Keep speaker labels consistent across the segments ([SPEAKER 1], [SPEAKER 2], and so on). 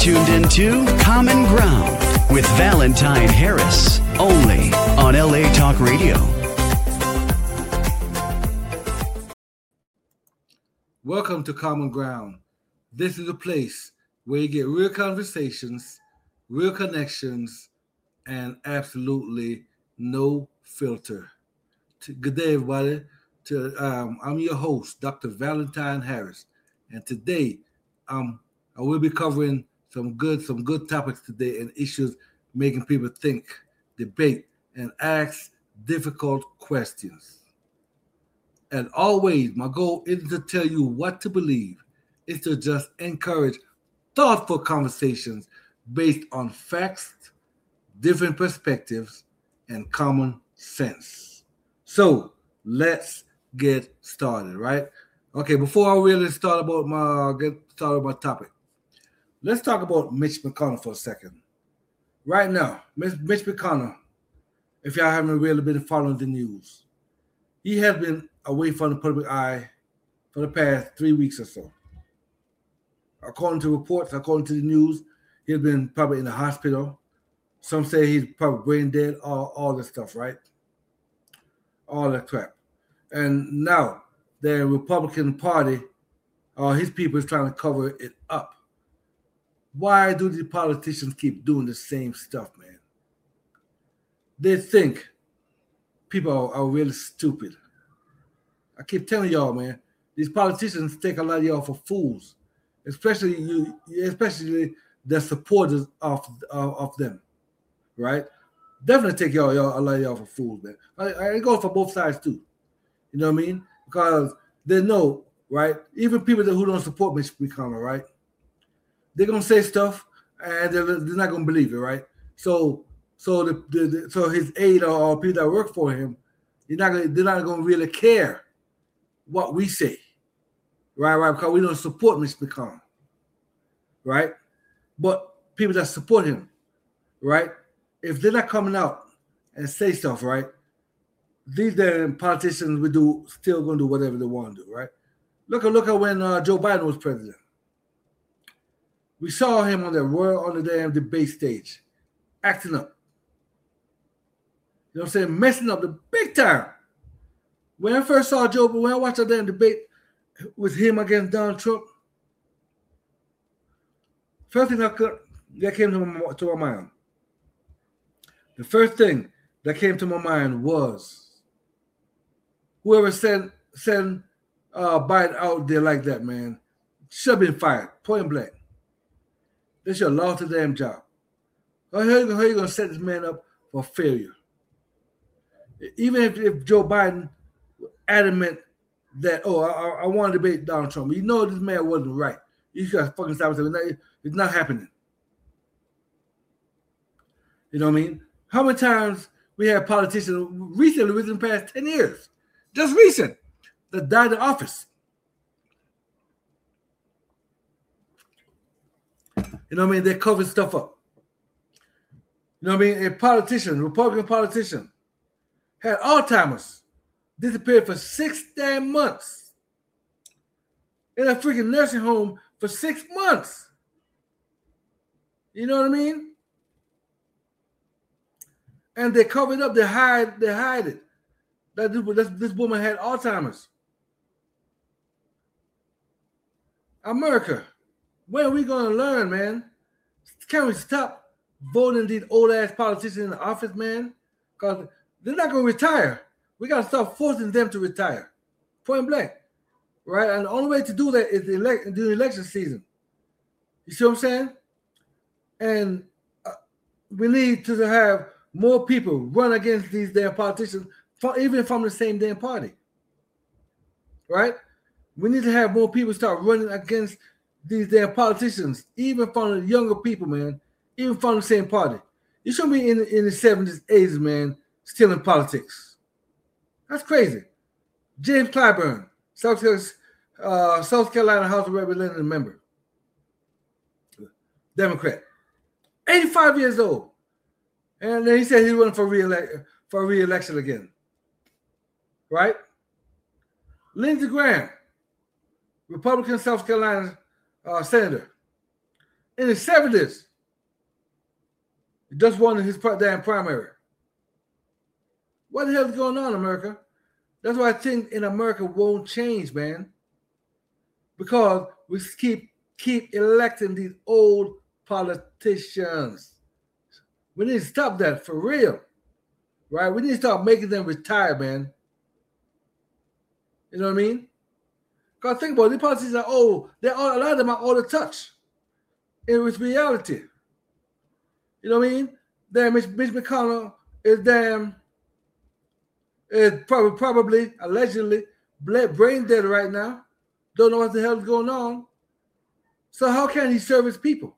[SPEAKER 1] tuned into Common Ground with Valentine Harris, only on LA Talk Radio.
[SPEAKER 2] Welcome to Common Ground. This is a place where you get real conversations, real connections, and absolutely no filter. Good day, everybody. I'm your host, Dr. Valentine Harris, and today I will be covering some good topics today and issues making people think, debate, and ask difficult questions. And always, my goal isn't to tell you what to believe. It's to just encourage thoughtful conversations based on facts, different perspectives, and common sense. So let's get started, right? Okay, before I really get started about my topic, let's talk about Mitch McConnell for a second. Right now, Mitch McConnell, if y'all haven't really been following the news, he has been away from the public eye for the past 3 weeks or so. According to reports, according to the news, he's been probably in the hospital. Some say he's probably brain dead, all this stuff, right? All that crap. And now the Republican Party, his people is trying to cover it up. Why do the politicians keep doing the same stuff, man? They think people are really stupid. I keep telling y'all, man, these politicians take a lot of y'all for fools, especially the supporters of them, right? Definitely take a lot of y'all for fools, man. It goes for both sides too. You know what I mean? Because they know, right? Even people who don't support Mitch McConnell, right? They're gonna say stuff and they're not gonna believe it, right? So his aide or people that work for him, they're not gonna really care what we say, right? Because we don't support Mitch McConnell, right? But people that support him, right? If they're not coming out and say stuff, right? These damn politicians still gonna do whatever they want to do, right? Look at when Joe Biden was president. We saw him on the damn debate stage, acting up. You know what I'm saying? Messing up the big time. When I first saw when I watched that damn debate with him against Donald Trump, first thing that came to my mind. The first thing that came to my mind was whoever sent Biden out there like that, man, should have been fired, point blank. They should have lost the damn job. How are you going to set this man up for failure? Even if Joe Biden adamant that, I want to debate Donald Trump. You know this man wasn't right. You got to fucking stop it. It's not happening. You know what I mean? How many times we have politicians recently within the past 10 years, just recent, that died in office? You know what I mean? They cover stuff up. You know what I mean? A Republican politician, had Alzheimer's, disappeared for 6 damn months in a freaking nursing home for 6 months. You know what I mean? And they cover it up. They hide it. This woman had Alzheimer's. America, when are we going to learn, man? Can we stop voting these old-ass politicians in the office, man? Because they're not going to retire. We got to start forcing them to retire. Point blank. Right? And the only way to do that is during election season. You see what I'm saying? And we need to have more people run against these damn politicians, even from the same damn party. Right? We need to have more people start running against these damn politicians, even from the younger people, man, even from the same party. You shouldn't be in the 70s, 80s, man, still in politics. That's crazy. James Clyburn, South Carolina House of Representatives member, Democrat, 85 years old. And then he said he's running for re-election again. Right? Lindsey Graham, Republican South Carolina senator, in the 70s. He just won his damn primary. What the hell is going on, America? That's why I think in America won't change, man. Because we keep electing these old politicians. We need to stop that for real. Right? We need to start making them retire, man. You know what I mean? Because think about it, these politicians are old. A lot of them are out of touch with reality. You know what I mean? Damn, Mitch McConnell is probably allegedly brain dead right now. Don't know what the hell is going on. So how can he serve his people?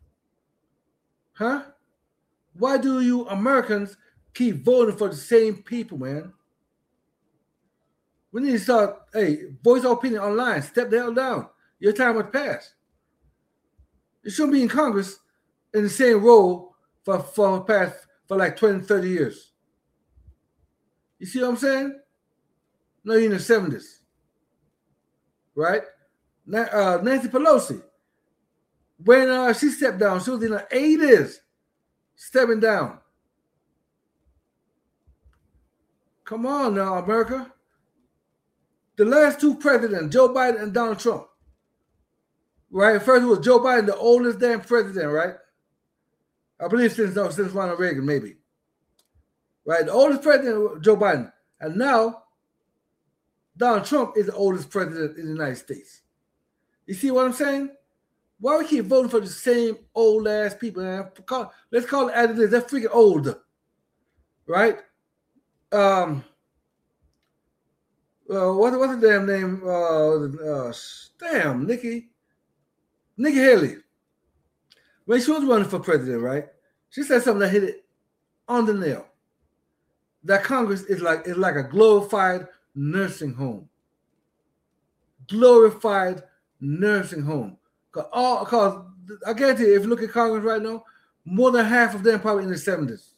[SPEAKER 2] Huh? Why do you Americans keep voting for the same people, man? We need to start, voice our opinion online. Step the hell down. Your time has passed. You shouldn't be in Congress in the same role for like 20, 30 years. You see what I'm saying? No, you're in the 70s. Right? Nancy Pelosi, when she stepped down, she was in the 80s, stepping down. Come on now, America. The last two presidents, Joe Biden and Donald Trump, right? First it was Joe Biden, the oldest damn president, right? I believe since Ronald Reagan, maybe. Right? The oldest president, Joe Biden. And now, Donald Trump is the oldest president in the United States. You see what I'm saying? Why we keep voting for the same old ass people, man? Let's call it as it is. They're freaking old. Right? What's the damn name? Nikki Haley. When she was running for president, right? She said something that hit it on the nail. That Congress is like a glorified nursing home. Glorified nursing home. Because I guarantee you, if you look at Congress right now, more than half of them probably in the 70s.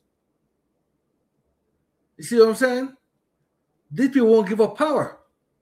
[SPEAKER 2] You see what I'm saying? These people won't give up power.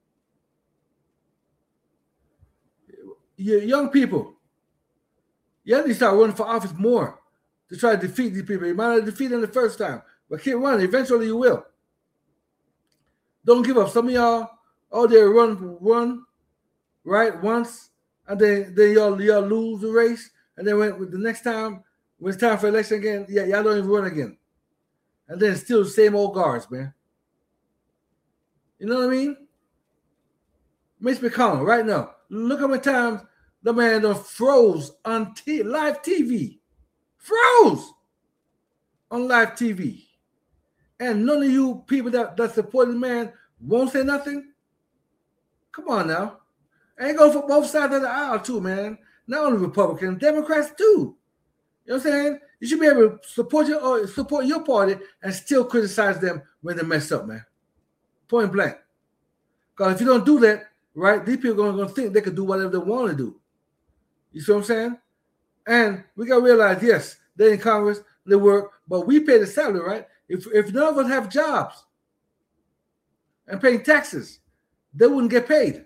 [SPEAKER 2] You young people, you have to start running for office more to try to defeat these people. You might not defeat them the first time, but keep running. Eventually you will. Don't give up. Some of y'all out there run right once, and then y'all lose the race, and then when the next time when it's time for election again, y'all don't even run again. And then it's still the same old guards, man. You know what I mean? Mitch McConnell, right now. Look how many times the man done froze on live TV. Froze on live TV. And none of you people that support the man won't say nothing? Come on now. And go for both sides of the aisle too, man. Not only Republicans, Democrats too. You know what I'm saying? You should be able to support your party and still criticize them when they mess up, man. Point blank. Because if you don't do that, right, these people are going to think they can do whatever they want to do. You see what I'm saying? And we got to realize, yes, they're in Congress, they work, but we pay the salary, right? If none of us have jobs and paying taxes, they wouldn't get paid.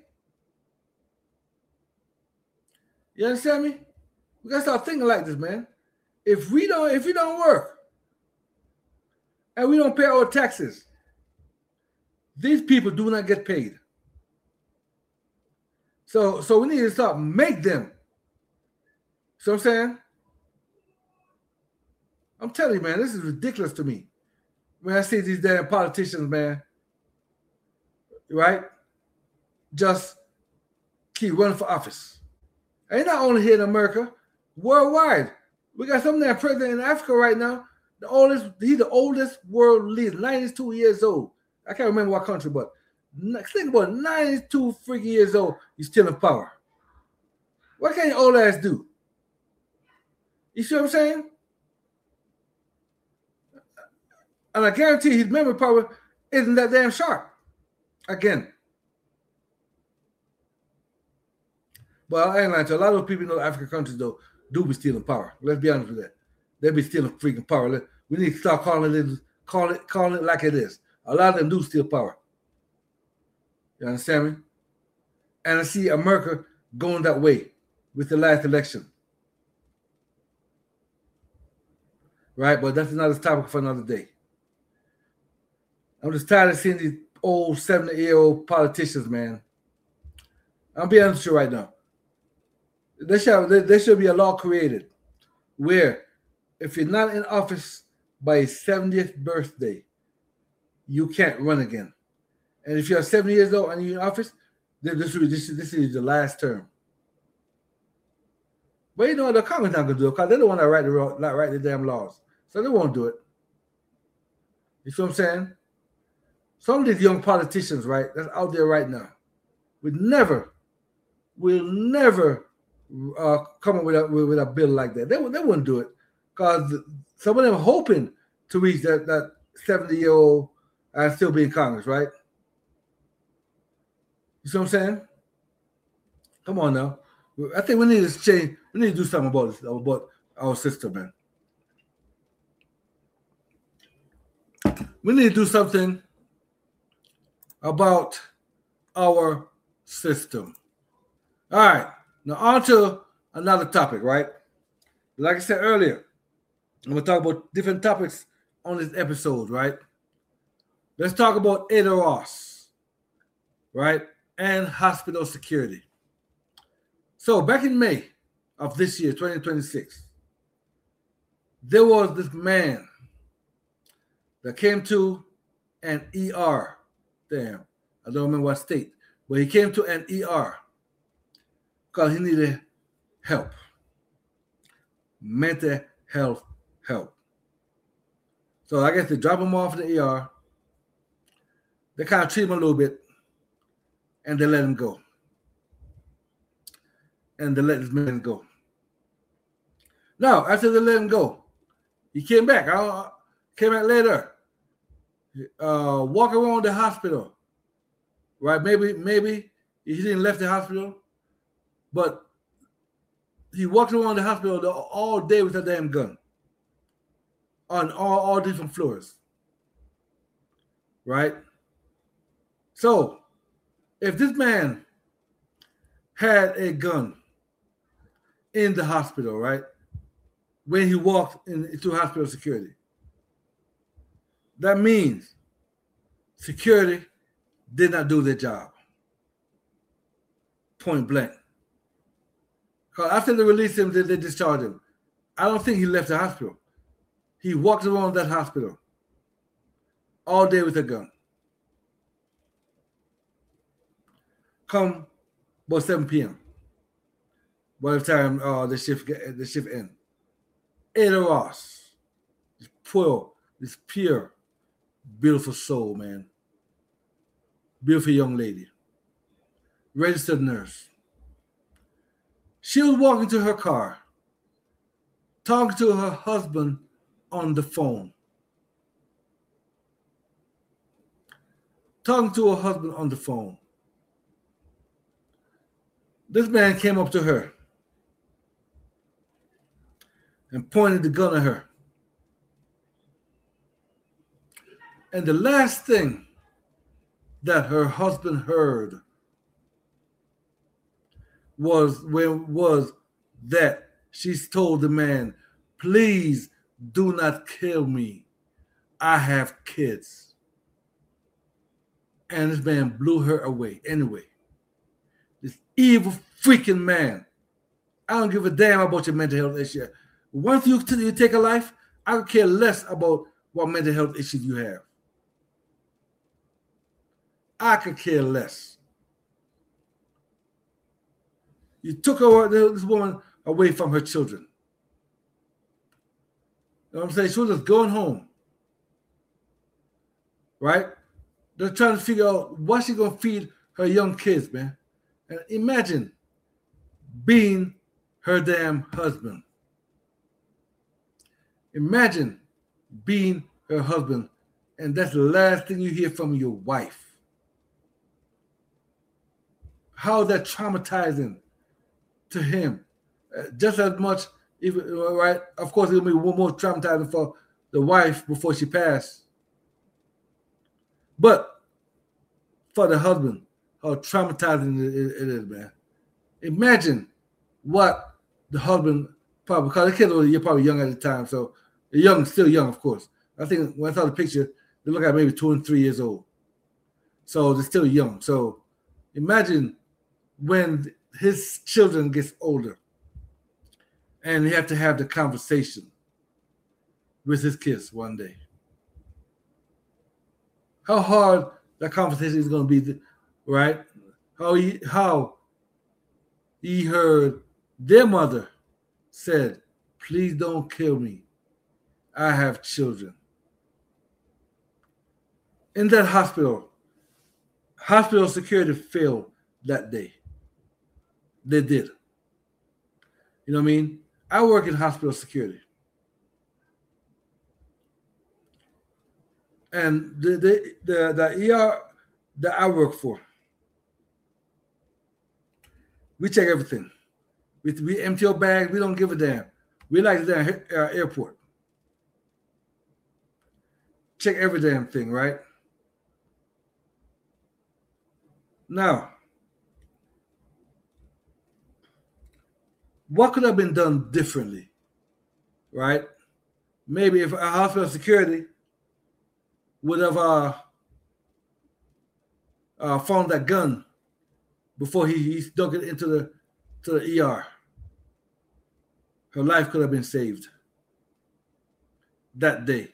[SPEAKER 2] You understand me? We got to start thinking like this, man. If we don't work and we don't pay our taxes, these people do not get paid. So we need to start make them. See what I'm saying? I'm telling you, man, this is ridiculous to me. When I see these damn politicians, man, right? Just keep running for office. And not only here in America, worldwide. We got some damn president in Africa right now. He's the oldest world leader, 92 years old. I can't remember what country, but think about it, 92 freaking years old, he's still in power. What can your old ass do? You see what I'm saying? And I guarantee his memory power isn't that damn sharp. Again. But I ain't lying to you. A lot of people in those African countries, though, do be stealing power. Let's be honest with that. They be stealing freaking power. We need to start calling it like it is. A lot of them do steal power. You understand me? And I see America going that way with the last election. right? But that's another topic for another day. I'm just tired of seeing these old 70-year-old politicians, man. I'm being honest with you right now. There should be a law created where if you're not in office by your 70th birthday, you can't run again. And if you're 70 years old and you're in office, then this is the last term. But you know what the Congress not going to do it because they don't want to write the damn laws. So they won't do it. You see what I'm saying? Some of these young politicians, right, that's out there right now, will never come up with a bill like that. They wouldn't do it because some of them are hoping to reach that 70-year-old and still be in Congress, right? You see what I'm saying? Come on now. I think we need to change. We need to do something about this, about our system, man. We need to do something about our system. All right. Now on to another topic, right? Like I said earlier, I'm going to talk about different topics on this episode, right? Let's talk about Ada Ross, right? And hospital security. So back in May of this year, 2026, there was this man that came to an ER. Damn, I don't remember what state, but he came to an ER because he needed help, mental health help. So I guess they drop him off at the ER. They kind of treat him a little bit, and they let him go. And they let this man go. Now, after they let him go, he came back. Came back later. Walk around the hospital. Right? Maybe he didn't left the hospital, but he walked around the hospital all day with a damn gun. On all different floors. Right? So, if this man had a gun in the hospital, right, when he walked into hospital security, that means security did not do their job. Point blank. Because after they released him, they discharged him. I don't think he left the hospital. He walked around that hospital all day with a gun. Come about 7 p.m. by the time the shift ends. Ada Ross, this pure, beautiful soul, man. Beautiful young lady. Registered nurse. She was walking to her car, talking to her husband on the phone. Talking to her husband on the phone. This man came up to her and pointed the gun at her. And the last thing that her husband heard was that she told the man, "Please do not kill me. I have kids." And this man blew her away anyway. This evil freaking man. I don't give a damn about your mental health issue. Once you take a life, I don't care less about what mental health issues you have. I could care less. You took this woman away from her children. You know what I'm saying? She was just going home. Right? They're trying to figure out what she's going to feed her young kids, man. And imagine being her damn husband. Imagine being her husband, and that's the last thing you hear from your wife. How is that traumatizing to him? Just as much, right? Of course, it'll be one more traumatizing for the wife before she passed. But for the husband, how traumatizing it is, man. Imagine what the husband probably, because the kids were, you're probably young at the time, so Young, still young, of course. I think when I saw the picture, they look like maybe 2 and 3 years old. So they're still young. So imagine when his children gets older and he have to have the conversation with his kids one day. How hard that conversation is going to be, right? How he heard their mother said, "Please don't kill me. I have children." In that hospital security failed that day. They did. You know what I mean? I work in hospital security. And the ER that I work for, we check everything. We empty your bag. We don't give a damn. We like the damn airport. Check every damn thing, right? Now, what could have been done differently, right? Maybe if a hospital security would have found that gun before he stuck it into the ER, her life could have been saved that day.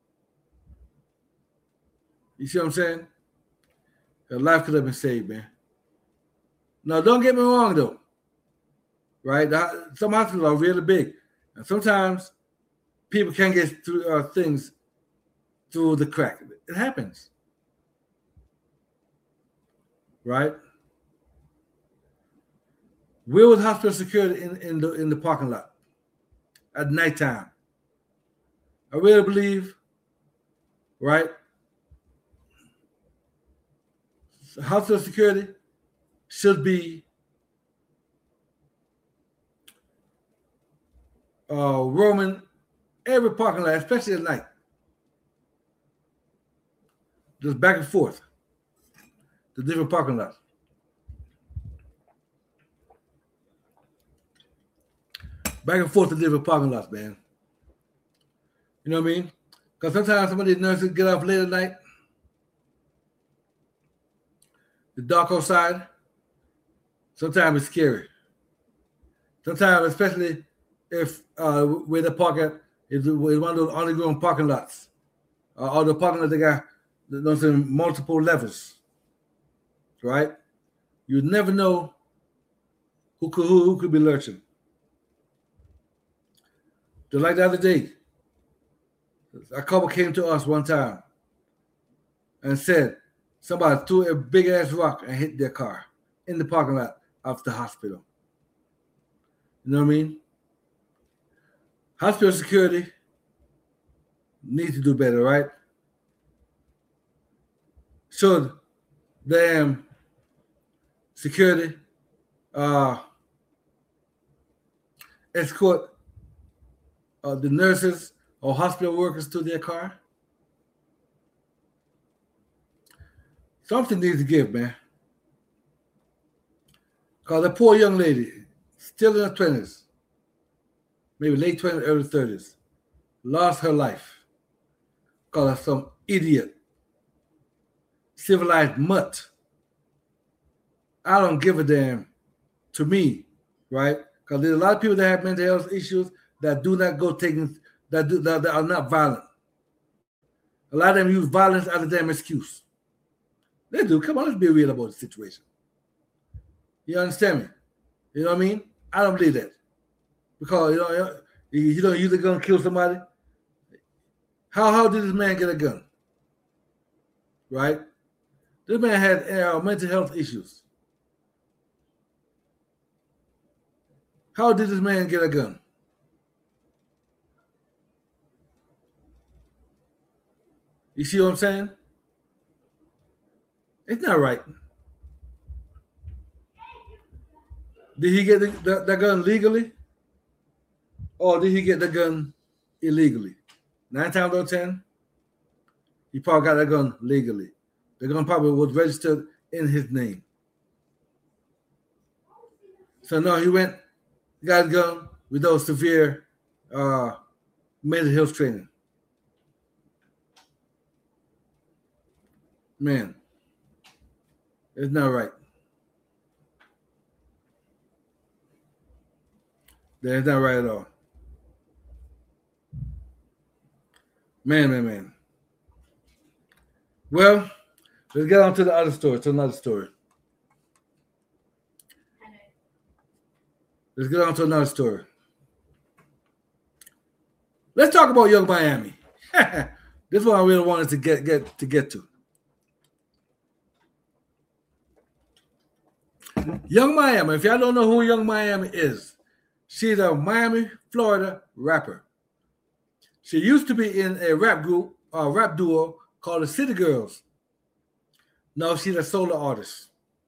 [SPEAKER 2] You see what I'm saying? Her life could have been saved, man. Now, don't get me wrong, though. Right? Some hospitals are really big. And sometimes people can't get through things through the crack. It happens. Right? Where was hospital security in the parking lot at nighttime? I really believe, right? Hospital security should be roaming every parking lot, especially at night. Just back and forth to different parking lots. Back and forth to different parking lots, man. You know what I mean? Because sometimes some of these nurses get up late at night. The dark outside. Sometimes it's scary. Sometimes, especially if where the park at is one of those underground parking lots. Or the parking lot they got those in multiple levels. Right? You never know who could be lurching. Just like the other day, a couple came to us one time and said somebody threw a big ass rock and hit their car in the parking lot of the hospital. You know what I mean? Hospital security needs to do better, right? Should damn security escort the nurses or hospital workers to their car? Something needs to give, man. Because the poor young lady, still in her 20s, maybe late 20s, early 30s, lost her life because of some idiot, civilized mutt. I don't give a damn, to me, right? Because there's a lot of people that have mental health issues that do not go taking, that are not violent. A lot of them use violence as a damn excuse. They do. Come on, let's be real about the situation. You understand me? You know what I mean? I don't believe that. Because, you don't use a gun to kill somebody. How did this man get a gun? Right? This man had mental health issues. How did this man get a gun? You see what I'm saying? It's not right. Did he get the gun legally? Or did he get the gun illegally? 9 times out of 10, he probably got that gun legally. The gun probably was registered in his name. So no, he got a gun with those severe mental health training. Man, it's not right. That's not right at all. Man. Well, let's get on to the other story, to another story. Let's get on to another story. Let's talk about Young Miami. This one I really wanted to get to. Young Miami. If y'all don't know who Young Miami is, she's a Miami, Florida rapper. She used to be in a rap group, a rap duo called the City Girls. Now she's a solo artist.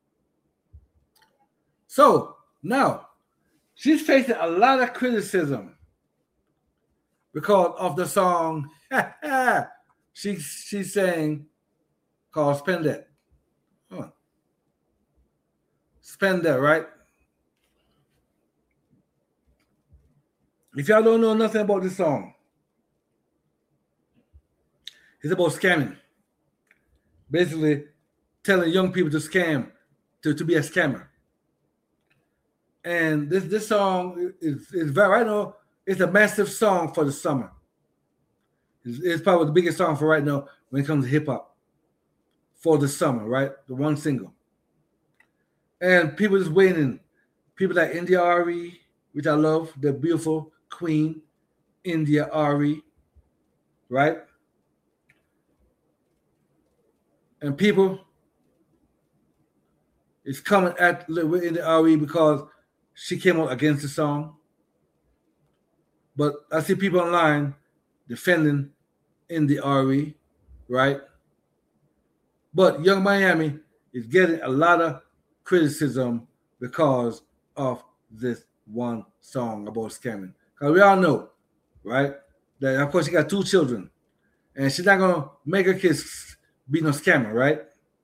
[SPEAKER 2] So now she's facing a lot of criticism because of the song she sang called Spend That. Huh. Spend That, right? If y'all don't know nothing about this song, it's about scamming. Basically, telling young people to scam, to be a scammer. And this song is very, right now, it's a massive song for the summer. It's probably the biggest song for right now when it comes to hip hop for the summer, right? The one single. And people just waiting. People like India Arie, which I love, the beautiful queen, India Arie, right? And people is coming at India Arie because she came out against the song. But I see people online defending India Arie, right? But Young Miami is getting a lot of criticism because of this one song about scamming. Because we all know, right, that of course she got 2 children. And she's not going to make her kids be no scammer, right?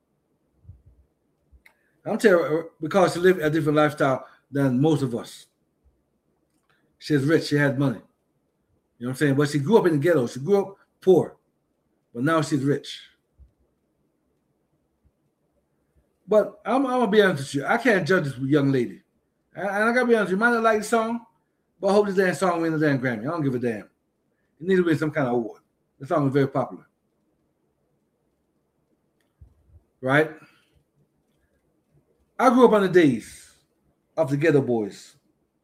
[SPEAKER 2] I'm telling you, because she lived a different lifestyle than most of us. She's rich. She had money. You know what I'm saying? But she grew up in the ghetto. She grew up poor. But now she's rich. But I'm going to be honest with you. I can't judge this young lady. And I got to be honest with you. You might not like the song, but I hope this damn song wins a damn Grammy. I don't give a damn. It needs to win some kind of award. The song is very popular. Right? I grew up on the days of the Ghetto Boys,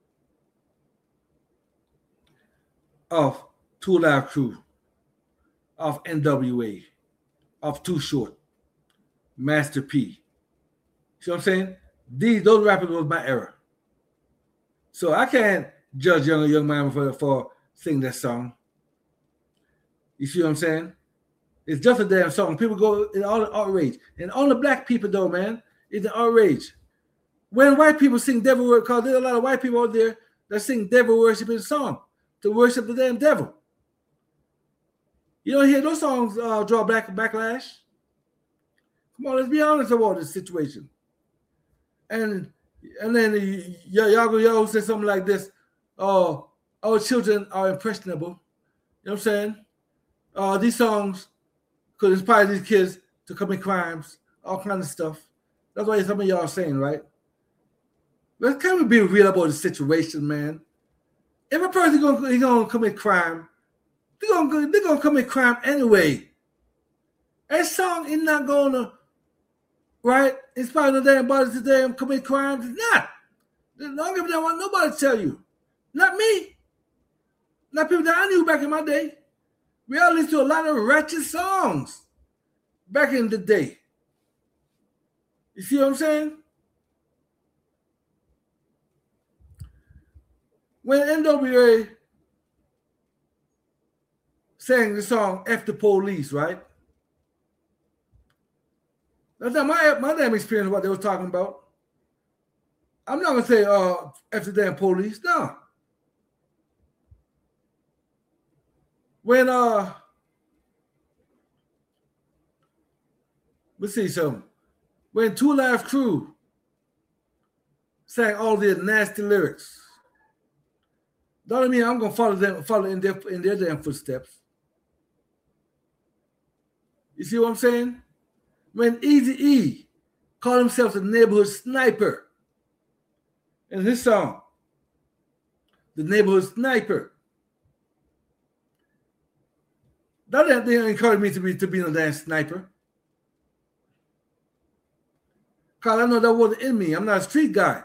[SPEAKER 2] of 2 Live Crew, of NWA, of Too Short, Master P. See what I'm saying? Those rappers was my era. So I can't judge Young Miami for singing that song. You see what I'm saying? It's just a damn song. People go in all the outrage. And all the black people, though, man, it's an outrage. When white people sing devil worship, because there's a lot of white people out there that sing devil worshiping song to worship the damn devil. You don't hear those songs draw backlash. Come on, let's be honest about this situation. And then y'all say something like this. Oh, our children are impressionable. You know what I'm saying? These songs could inspire these kids to commit crimes, all kinds of stuff. That's why some of y'all are saying, right? But can we be real about the situation, man? If a person gonna commit crime, they're gonna commit crime anyway. That song is not gonna, right, inspire no damn body to damn commit crimes. It's not. Don't give a damn what nobody tell you. Not me. Not people that I knew back in my day. We all listened to a lot of ratchet songs back in the day. You see what I'm saying? When NWA sang the song F the Police, right? That's not my damn experience what they was talking about. I'm not going to say F the damn police. No. When, let's see something. When 2 Live Crew sang all their nasty lyrics, Don't mean I'm gonna follow in their damn footsteps. You see what I'm saying? When Eazy-E called himself the neighborhood sniper in his song, the neighborhood sniper. That didn't encourage me to be no damn sniper. Cause I know that wasn't in me. I'm not a street guy.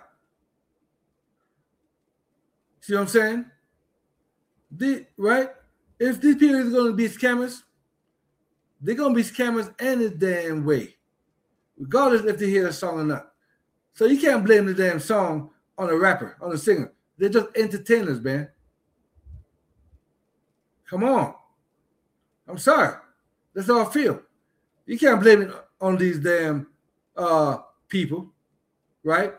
[SPEAKER 2] See what I'm saying? Right? If these people are going to be scammers, they're going to be scammers any damn way, regardless if they hear the song or not. So you can't blame the damn song on a rapper, on a singer. They're just entertainers, man. Come on. I'm sorry. That's how I feel. You can't blame it on these damn people, right?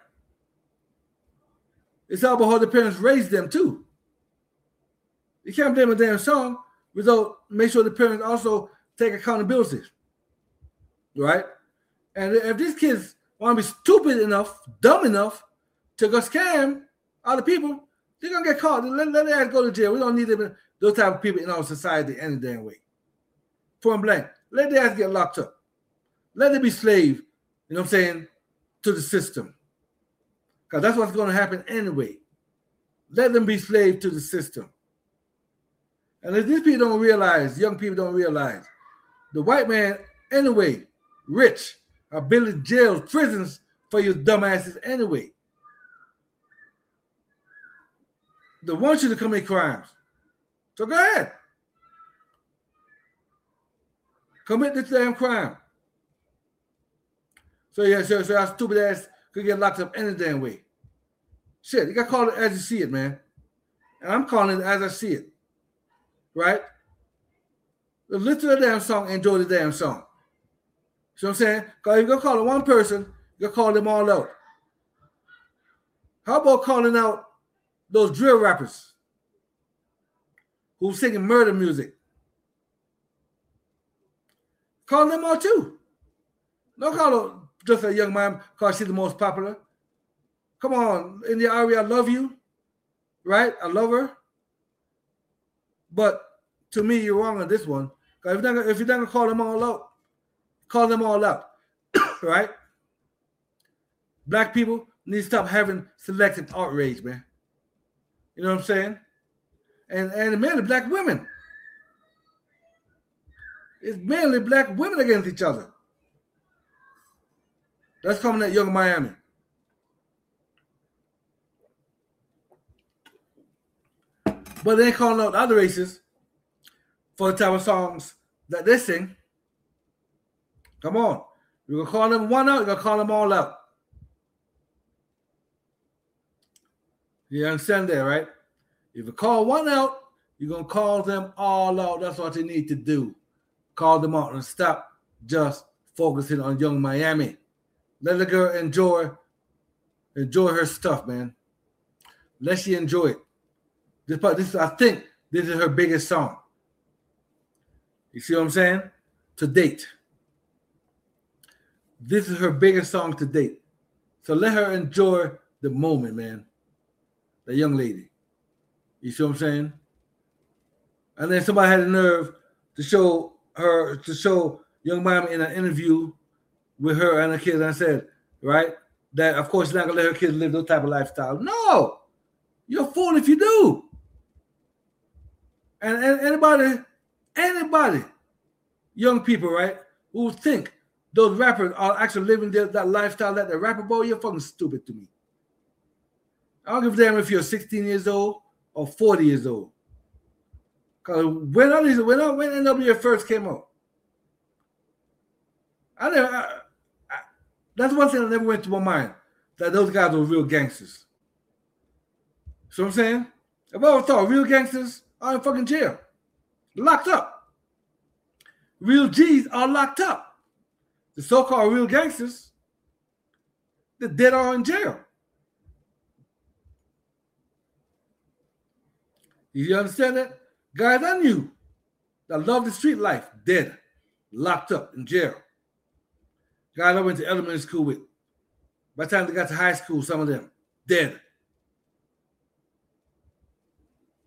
[SPEAKER 2] It's all about how the parents raised them too. You can't blame a damn song without make sure the parents also take accountability, right? And if these kids want to be stupid enough, dumb enough to go scam other people, they're gonna get caught. Let their ass go to jail. We don't need them, those type of people in our society any damn way. Point blank. Let their ass get locked up. Let them be slave, you know what I'm saying, to the system. Because that's what's going to happen anyway. Let them be slave to the system. And if these people don't realize, young people don't realize, the white man, anyway, rich, are building jails, prisons for you dumbasses anyway. They want you to commit crimes. So go ahead. Commit this damn crime. So yeah, so our stupid ass could get locked up any damn way. Shit, you gotta call it as you see it, man. And I'm calling it as I see it. Right? Listen to the damn song, enjoy the damn song. See what I'm saying? Because if you're gonna call it one person, you're gonna call them all out. How about calling out those drill rappers who's singing murder music? Call them out too. Don't call her just a young man because she's the most popular. Come on, in the area, I love you, right? I love her. But to me, you're wrong on this one. If you're not gonna call them all out, call them all out, right? Black people need to stop having selective outrage, man. You know what I'm saying? And mainly black women. It's mainly black women against each other. That's coming at Young Miami. But they ain't calling out other races for the type of songs that they sing. Come on. You're going to call them one out, you're going to call them all out. You understand that, right? If you call one out, you're going to call them all out. That's what you need to do. Call them out and stop just focusing on Young Miami. Let the girl enjoy her stuff, man. Let she enjoy it. I think this is her biggest song. You see what I'm saying? To date. This is her biggest song to date. So let her enjoy the moment, man. The young lady. You see what I'm saying? And then somebody had the nerve to show Young Miami in an interview with her and her kids, and I said, right, that of course she's not gonna let her kids live those type of lifestyle. No, you're a fool if you do. And anybody, young people, right, who think those rappers are actually living that lifestyle that the rapper, boy, you're fucking stupid to me. I don't give a damn if you're 16 years old or 40 years old. Because when NWA first came out, that's one thing that never went to my mind, that those guys were real gangsters. See what I'm saying? If I ever thought real gangsters are in fucking jail, locked up. Real G's are locked up. The so-called real gangsters, they're dead or in jail. You understand that? Guys I knew that loved the street life, dead, locked up in jail. Guys I went to elementary school with. By the time they got to high school, some of them dead.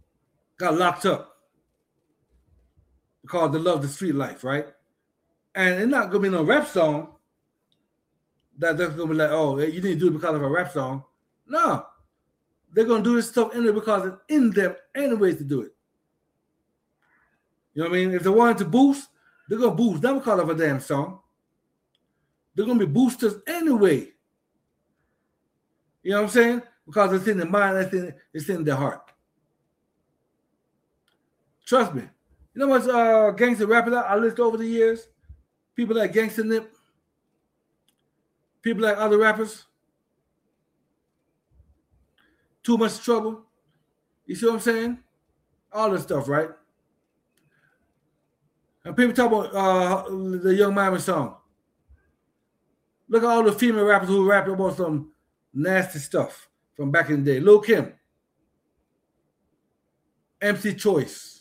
[SPEAKER 2] got locked up because they love the street life, right? And it's not gonna be no rap song that's gonna be like, oh, you need to do it because of a rap song. No, they're gonna do this stuff anyway because it's in them anyways to do it. You know what I mean? If they wanted to boost, they're gonna boost not because of a damn song. They're gonna be boosters anyway. You know what I'm saying? Because it's in their mind, it's in their heart. Trust me. You know what's gangster rappers I list over the years? People like Gangsta Nip. People like other rappers. Too Much Trouble. You see what I'm saying? All this stuff, right? And people talk about the Young Miami song. Look at all the female rappers who rap about some nasty stuff from back in the day. Lil' Kim. MC Choice.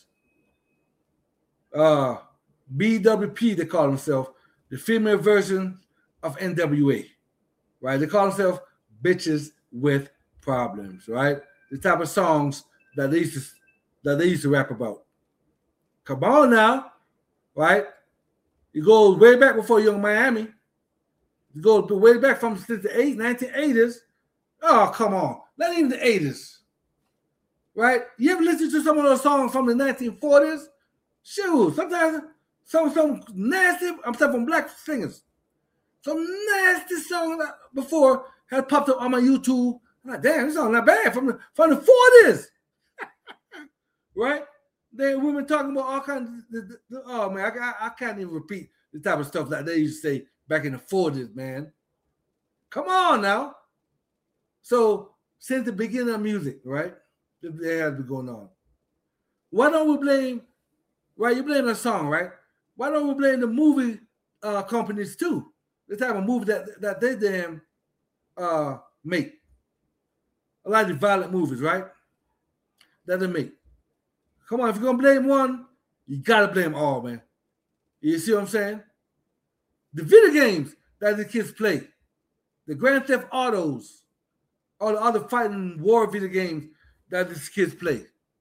[SPEAKER 2] BWP, they call themselves. The female version of NWA. Right? They call themselves bitches with problems, right? The type of songs that they used to rap about. Come on now, right? You go way back before Young Miami. You go way back from the 1980s. Oh, come on. Not even the 80s. Right? You ever listen to some of those songs from the 1940s? Shoot, sometimes some nasty, I'm talking from black singers. Some nasty song before had popped up on my YouTube. I'm like, damn, this song not bad from the 40s. Right? Then we've been talking about all kinds of, oh man, I can't even repeat the type of stuff that they used to say back in the 40s, man. Come on now. So since the beginning of music, right, there has been going on. Why don't we blame, right, you blame a song, right? Why don't we blame the movie companies too? The type of movie that they damn make. A lot of the violent movies, right? That they make. Come on, if you're going to blame one, you got to blame all, man. You see what I'm saying? The video games that the kids play, the Grand Theft Autos, all the other fighting war video games that these kids play.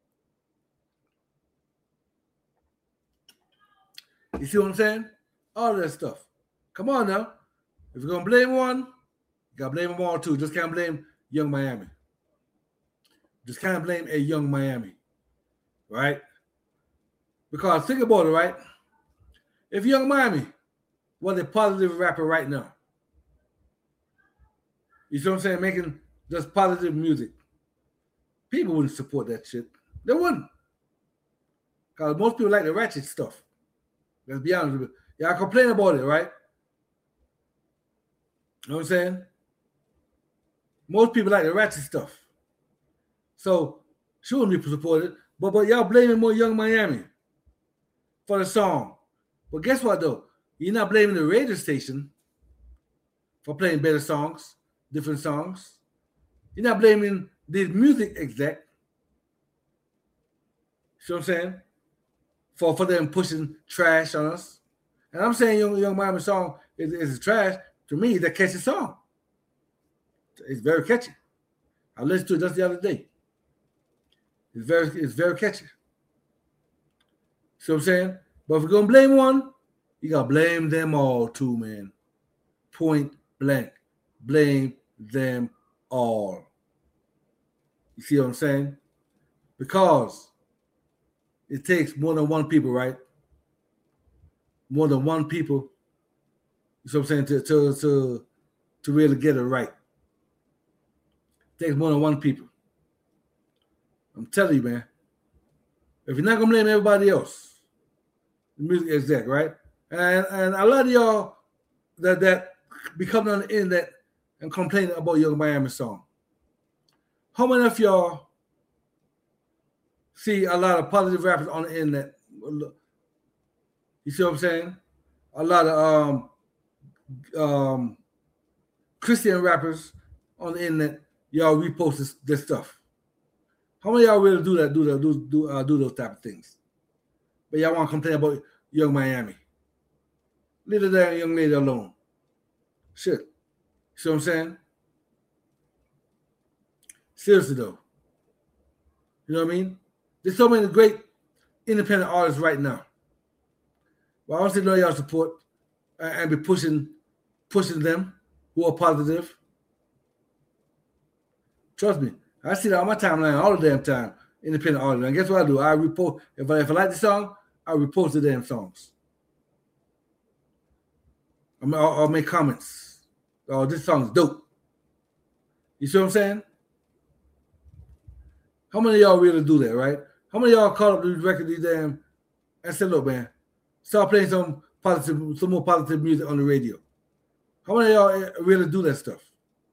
[SPEAKER 2] You see what I'm saying? All that stuff. Come on now. If you're going to blame one, you got to blame them all too. Just can't blame Young Miami. Just can't blame a Young Miami. Right? Because think about it, right? If Young Miami was a positive rapper right now, you see what I'm saying? Making just positive music, people wouldn't support that shit. They wouldn't. Because most people like the ratchet stuff. Let's be honest with you. Y'all complain about it, right? You know what I'm saying? Most people like the ratchet stuff. So, she wouldn't be supported. But y'all blaming more Young Miami for the song. But guess what, though? You're not blaming the radio station for playing better songs, different songs. You're not blaming the music exec. See what I'm saying? For them pushing trash on us. And I'm saying Young Miami song is trash. To me, it's a catchy song. It's very catchy. I listened to it just the other day. It's very catchy. See what I'm saying? But if you're going to blame one, you got to blame them all too, man. Point blank. Blame them all. You see what I'm saying? Because it takes more than one people, right? More than one people. You see what I'm saying? To really get it right. It takes more than one people. I'm telling you, man. If you're not gonna blame everybody else, the music exec, right? And a lot of y'all that be coming on the internet and complaining about Young Miami song. How many of y'all see a lot of positive rappers on the internet? You see what I'm saying? A lot of Christian rappers on the internet, y'all repost this stuff. How many of y'all really do that? Do those type of things? But y'all want to complain about Young Miami? Leave the damn young lady alone. Shit. See what I'm saying? Seriously though. You know what I mean? There's so many great independent artists right now. Well, I want to know y'all support and be pushing them who are positive. Trust me, I see that on my timeline all the damn time. Independent artists. And guess what I do? I repost. If I like the song, I repost the damn songs. I'll make comments. Oh, this song's dope. You see what I'm saying? How many of y'all really do that, right? How many of y'all call up these records, these damn, and say, look, man, start playing some more positive music on the radio? How many of y'all really do that stuff?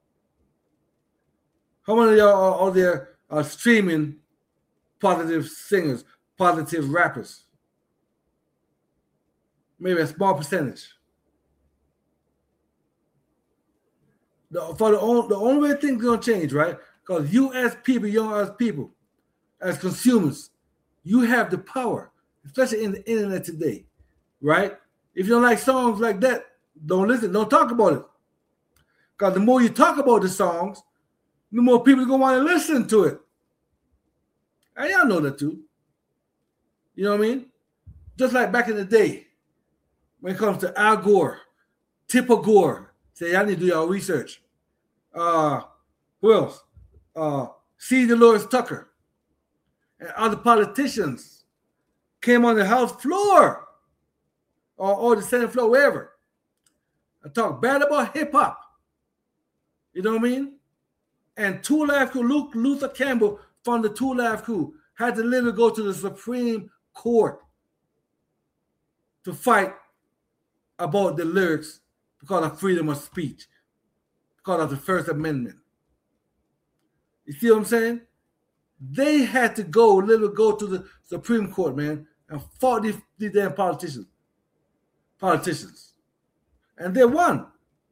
[SPEAKER 2] How many of y'all are out there streaming positive singers, positive rappers? Maybe a small percentage. The only way things are going to change, right? Because you as people, as consumers, you have the power, especially in the internet today, right? If you don't like songs like that, don't listen, don't talk about it. Because the more you talk about the songs, the more people are going to want to listen to it. And y'all know that too. You know what I mean? Just like back in the day, when it comes to Al Gore, Tipper Gore, say, y'all need to do your research. Who else? C. Dolores Tucker and other politicians came on the House floor or the Senate floor, wherever, and talk bad about hip-hop. You know what I mean? And Two Live Crew, Luther Campbell from the Two Live Crew had to literally go to the Supreme Court to fight about the lyrics because of freedom of speech, because of the First Amendment. You see what I'm saying? They had to go to the Supreme Court, man, and fought these damn politicians. And they won.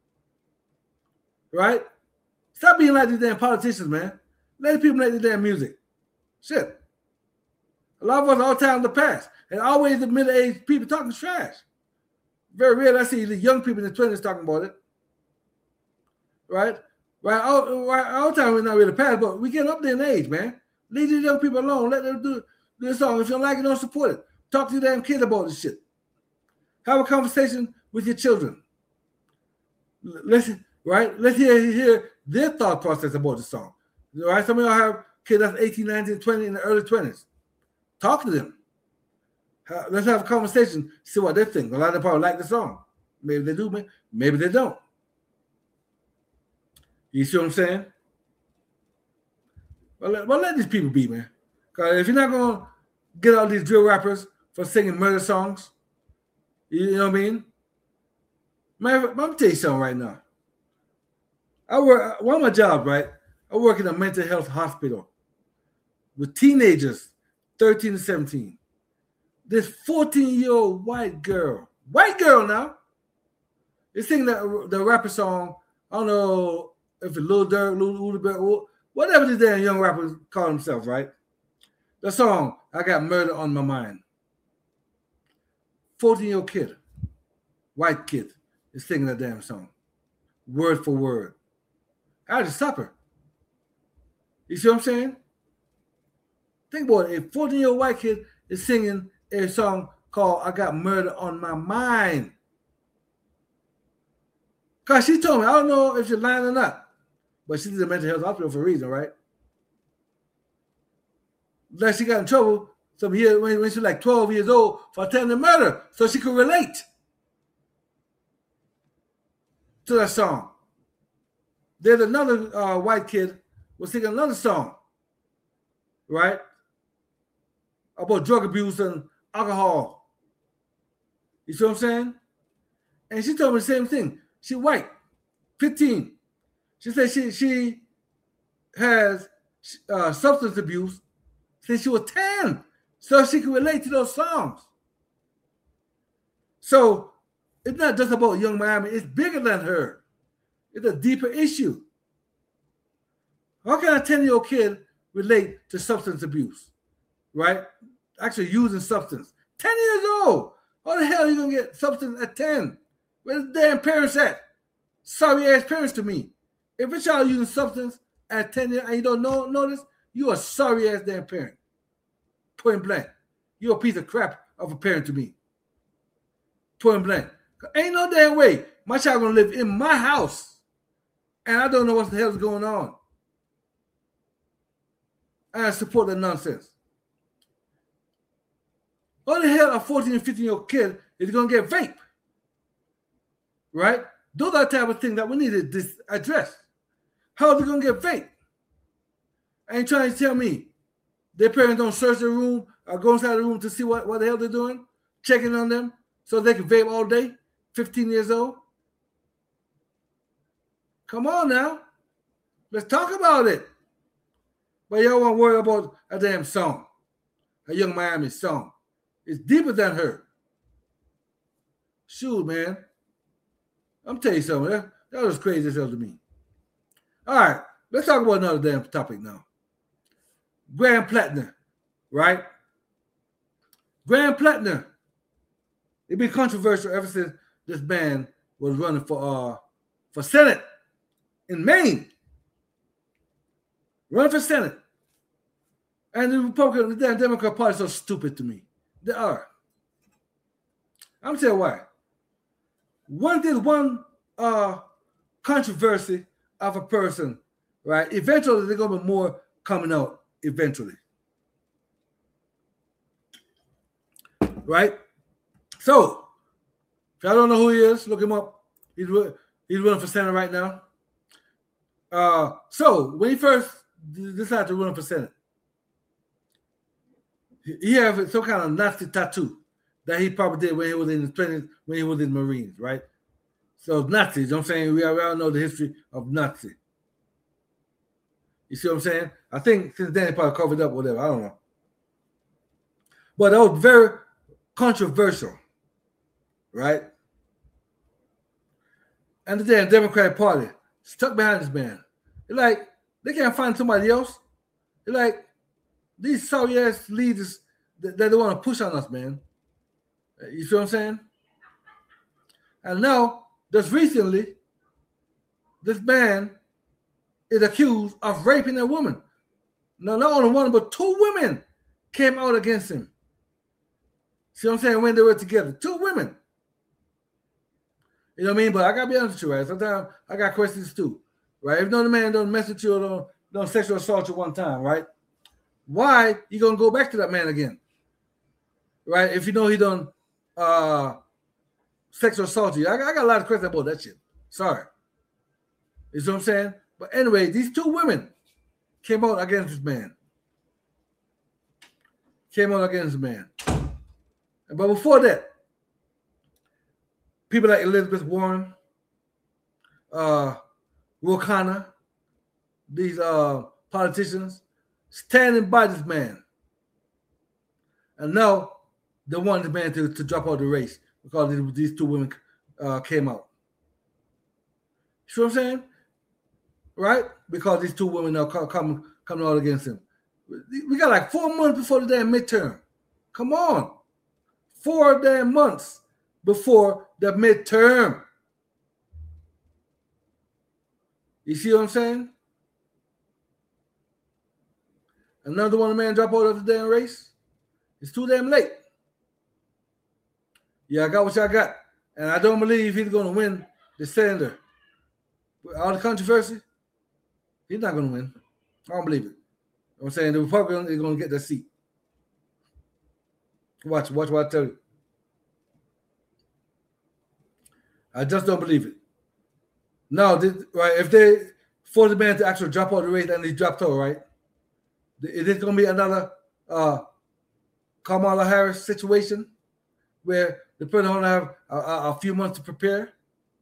[SPEAKER 2] Right? Stop being like these damn politicians, man. Let the people make the damn music. Shit. A lot of us all time in the past. And always the middle-aged people talking trash. Very rare I see the young people in the 20s talking about it. Right? All time we're not really past, but we get up there in age, man. Leave these young people alone. Let them do this song. If you don't like it, don't support it. Talk to your damn kids about this shit. Have a conversation with your children. Listen, right? Let's hear their thought process about the song. Right? Some of y'all have kids that's 18, 19, 20, in the early 20s. Talk to them. Let's have a conversation, see what they think. A lot of them probably like the song. Maybe they do, maybe they don't. You see what I'm saying? Well, let these people be, man. Because if you're not going to get all these drill rappers for singing murder songs, you know what I mean? Man, I'm going to tell you something right now. One of my jobs, right? I work in a mental health hospital with teenagers, 13 to 17. This 14-year-old white girl now, is singing the rapper song. I don't know if it's Lil Durk, Lil Uzi Vert, whatever these damn young rappers call themselves, right? The song, I Got Murder on My Mind. 14-year-old kid, white kid, is singing that damn song, word for word. I just stop her. You see what I'm saying? Think about it. A 14-year-old white kid is singing a song called I Got Murder on My Mind. Because she told me, I don't know if she's lying or not, but she's in a mental health hospital for a reason, right? Like she got in trouble some years when she was like 12 years old for attempted murder, so she could relate to that song. There's another white kid was singing another song, right? About drug abuse and alcohol. You see what I'm saying? And she told me the same thing. She white, 15. She said she has substance abuse since she was 10, so she can relate to those songs. So it's not just about Young Miami. It's bigger than her. It's a deeper issue. How can a 10-year-old kid relate to substance abuse, right? Actually using substance. 10 years old. How the hell are you going to get substance at 10? Where the damn parents at? Sorry ass parents to me. If a child using substance at 10 years and you don't know this, you a sorry ass damn parent. Point blank. You're a piece of crap of a parent to me. Point blank. Ain't no damn way my child gonna live in my house and I don't know what the hell's going on. And I support that nonsense. What the hell a 14 and 15-year-old kid is gonna get vape? Right? Those are the type of things that we need to address. How are they gonna get vape? Ain't trying to tell me their parents don't search the room or go inside the room to see what the hell they're doing, checking on them so they can vape all day, 15 years old. Come on now. Let's talk about it. But y'all want to worry about a damn song, a Young Miami song. It's deeper than her. Shoot, man. I'm telling you something. That was crazy as hell to me. All right. Let's talk about another damn topic now. Graham Plattner, right? Graham Plattner. It's been controversial ever since this man was running for Senate in Maine. Running for Senate. And the Republican, the damn Democrat Party is so stupid to me. They are. I'm telling you why. One controversy of a person, right? Eventually, there's going to be more coming out eventually. Right? So, if y'all don't know who he is, look him up. He's running for Senate right now. So, when he first decided to run for Senate, he had some kind of Nazi tattoo that he probably did when he was in his 20s, when he was in the Marines, right? So, Nazis, you know what I'm saying? We all know the history of Nazi. You see what I'm saying? I think since then he probably covered up whatever. I don't know. But that was very controversial, right? And the damn Democratic Party stuck behind this man. They're like, they can't find somebody else. They're like, these sorry-ass leaders that they want to push on us, man. You see what I'm saying? And now, just recently, this man is accused of raping a woman. Now, not only one, but two women came out against him. See what I'm saying? When they were together. Two women. You know what I mean? But I got to be honest with you, right? Sometimes I got questions too, right? If no man don't mess with you or don't sexual assault you one time, right? Why you going to go back to that man again? Right? If you know he done sexual assault you. I got a lot of questions about that shit. Sorry. You see what I'm saying? But anyway, these two women came out against this man. But before that, people like Elizabeth Warren, Ro Khanna, these politicians, standing by this man. And now they want the man to drop out the race because these two women came out. See what I'm saying? Right? Because these two women are coming out against him. We got like 4 months before the damn midterm. Come on. 4 damn months before the midterm. You see what I'm saying? Another one man drop out of the damn race. It's too damn late. Yeah, I got what I got. And I don't believe he's going to win the senator. With all the controversy, he's not going to win. I don't believe it. I'm saying the Republican is going to get the seat. Watch what I tell you. I just don't believe it. No, right? If they force the man to actually drop out of the race and he dropped out, right? Is this going to be another Kamala Harris situation where the president going to have a few months to prepare?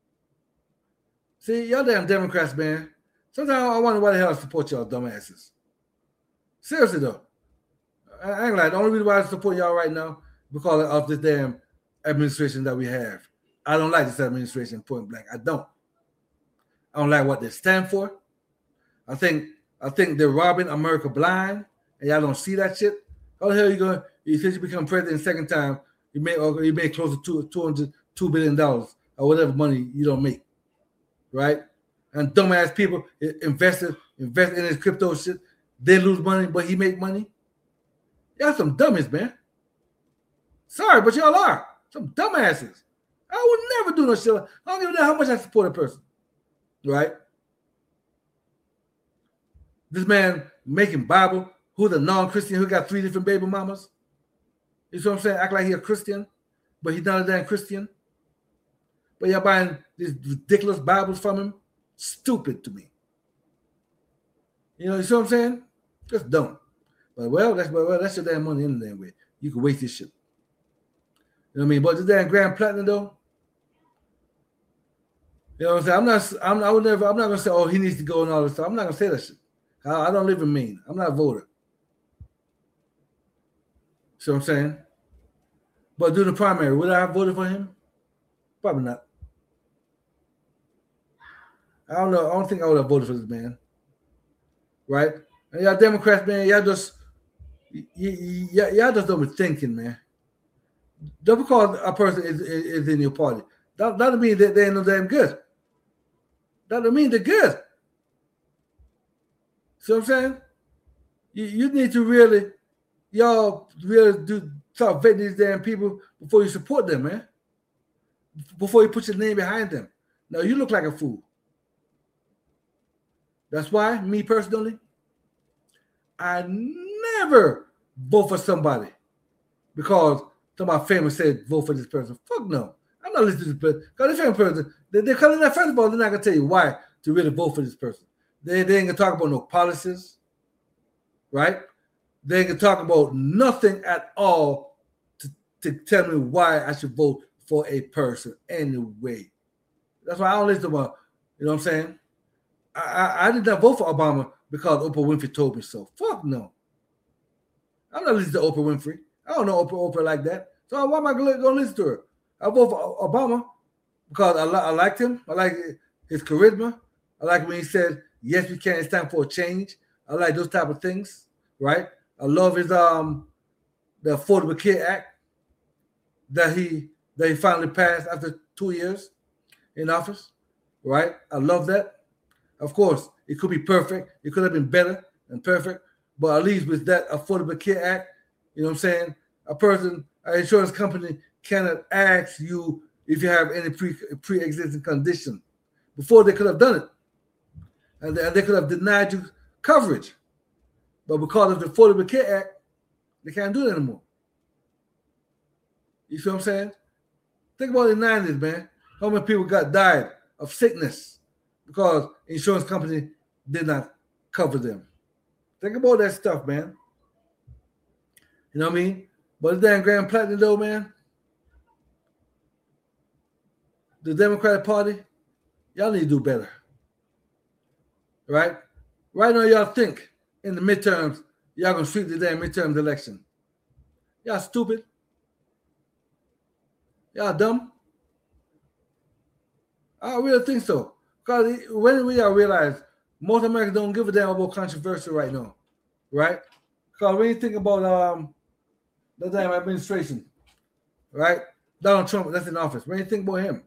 [SPEAKER 2] See, y'all damn Democrats, man. Sometimes I wonder why the hell I support y'all dumbasses. Seriously, though. I ain't like the only reason why I support y'all right now because of this damn administration that we have. I don't like this administration, point blank. I don't like what they stand for. I think they're robbing America blind, and y'all don't see that shit. How the hell you since you become president second time, you make close to $2 billion or whatever money you don't make, right? And dumbass people invest in this crypto shit. They lose money, but he make money. Y'all some dummies, man. Sorry, but y'all are some dumbasses. I would never do no shit. I don't give a damn how much I support a person. Right? This man making Bible, who's a non-Christian, who got 3 different baby mamas. You see what I'm saying? Act like he's a Christian, but he's not a damn Christian. But y'all buying these ridiculous Bibles from him. Stupid to me. You see what I'm saying? Just dumb. But that's your damn money in the damn way. You can waste this shit. You know what I mean? But this damn Grand Platinum though. You know what I'm saying? I'm not gonna say, oh, he needs to go and all this stuff. I'm not gonna say that shit. I don't live in Maine. I'm not a voter. See what I'm saying? But during the primary, would I have voted for him? Probably not. I don't know. I don't think I would have voted for this man. Right? And y'all Democrats, man, y'all just don't be thinking, man. Just because a person is in your party, that doesn't mean that they ain't no damn good. That doesn't mean they're good. See what I'm saying? You need to y'all really start vetting these damn people before you support them, man. Before you put your name behind them. Now, you look like a fool. That's why, me personally, I never vote for somebody because somebody famous said vote for this person. Fuck no. I'm not listening to this person. Because this famous person, they're calling that, first of all, they're not going to tell you why to really vote for this person. They ain't going to talk about no policies, right? They ain't going to talk about nothing at all to tell me why I should vote for a person anyway. That's why I don't listen to them. You know what I'm saying? I did not vote for Obama because Oprah Winfrey told me so. Fuck no. I'm not listening to Oprah Winfrey. I don't know Oprah like that. So why am I going to listen to her? I vote for Obama because I liked him. I like his charisma. I like when he said, yes, we can. It's time for a change. I like those type of things, right? I love his the Affordable Care Act that he finally passed after 2 years in office, right? I love that. Of course, it could be perfect. It could have been better and perfect, but at least with that Affordable Care Act, you know what I'm saying? An insurance company cannot ask you if you have any pre-existing condition. Before they could have done it, and they could have denied you coverage, but because of the Affordable Care Act, they can't do it anymore. You see what I'm saying? Think about the 90s, man. How many people died of sickness because insurance company did not cover them. Think about that stuff, man. You know what I mean? But the damn Grand Platinum, though, man, the Democratic Party, y'all need to do better. Right? Right now, y'all think in the midterms, y'all going to sweep the damn midterms election. Y'all stupid. Y'all dumb. I really think so. Because when we realize most Americans don't give a damn about controversy right now. Right? Because when you think about the damn administration, right? Donald Trump, that's in office. When you think about him,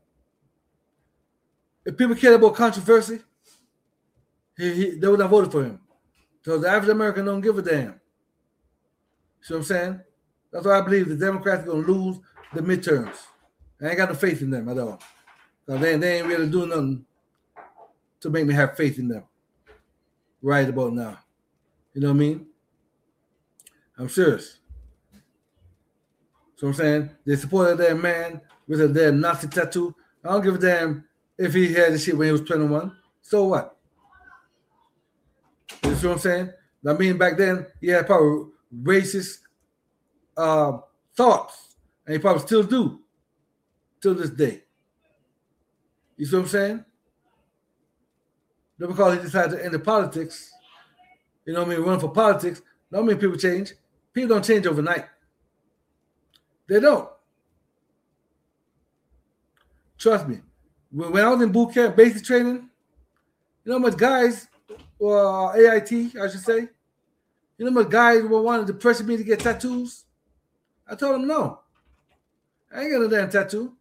[SPEAKER 2] if people cared about controversy, they would have voted for him. So the African American don't give a damn. See what I'm saying? That's why I believe the Democrats are going to lose the midterms. I ain't got no faith in them at all. Because they ain't really doing nothing to make me have faith in them right about now. You know what I mean? I'm serious. So I'm saying they supported that man with a damn Nazi tattoo. I don't give a damn if he had the shit when he was 21. So what? You see what I'm saying? I mean, back then he had probably racist thoughts, and he probably still do till this day. You see what I'm saying? Not because he decided to enter politics, you know what I mean, run for politics, don't mean people change. People don't change overnight. They don't. Trust me. When I was in boot camp, basic training, you know how much guys, AIT, I should say, you know how much guys wanted to pressure me to get tattoos? I told them no. I ain't got no damn tattoo.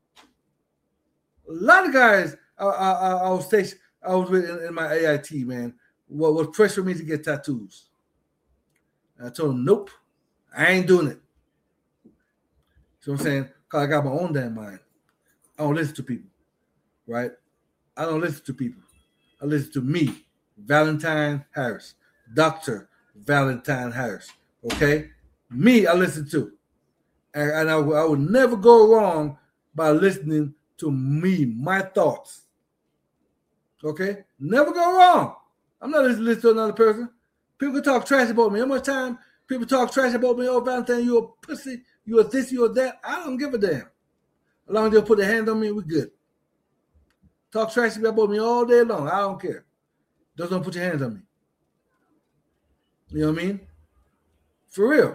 [SPEAKER 2] A lot of guys I was with in my AIT, man, was pressuring me to get tattoos. And I told them, nope, I ain't doing it. See what I'm saying? Because I got my own damn mind. I don't listen to people, right? I don't listen to people. I listen to me, Valentine Harris, Dr. Valentine Harris, okay? Me, I listen to. And I would never go wrong by listening to me, my thoughts. Okay? Never go wrong. I'm not listening to another person. People can talk trash about me. How much time people talk trash about me? Oh, Valentine, you a pussy. You a this, you a that. I don't give a damn. As long as they'll put their hand on me, we're good. Talk trash about me all day long. I don't care. Just don't put your hands on me. You know what I mean? For real.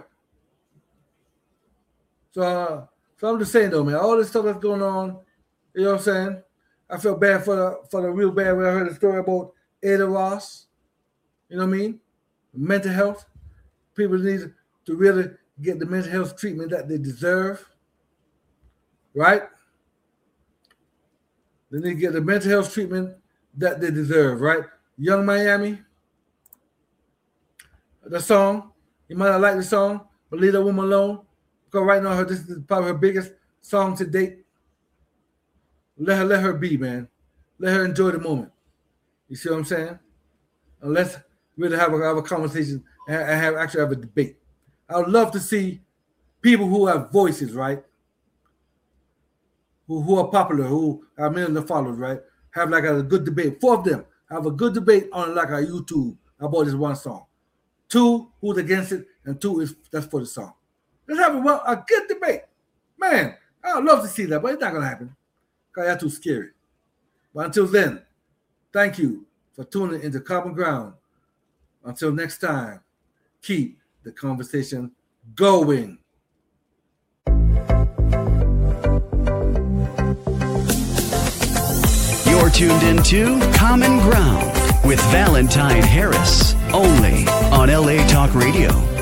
[SPEAKER 2] So I'm just saying though, man, all this stuff that's going on, you know what I'm saying? I feel bad for the real bad when I heard the story about Ada Ross. You know what I mean? Mental health. People need to really get the mental health treatment that they deserve. Right? They need to get the mental health treatment that they deserve, right? Young Miami. The song. You might not like the song, but leave that woman alone. Because right now, this is probably her biggest song to date. Let her be, man. Let her enjoy the moment. You see what I'm saying? And let's really have a conversation and actually have a debate. I would love to see people who have voices, right? Who are popular, who have millions of followers, right? Have like a good debate. 4 of them have a good debate on like a YouTube about this one song. 2 who's against it, and 2 is that's for the song. Let's have a good debate. Man, I would love to see that, but it's not going to happen because that's too scary. But until then, thank you for tuning into Common Ground. Until next time, keep the conversation going.
[SPEAKER 1] You're tuned into Common Ground with Valentine Harris, only on LA Talk Radio.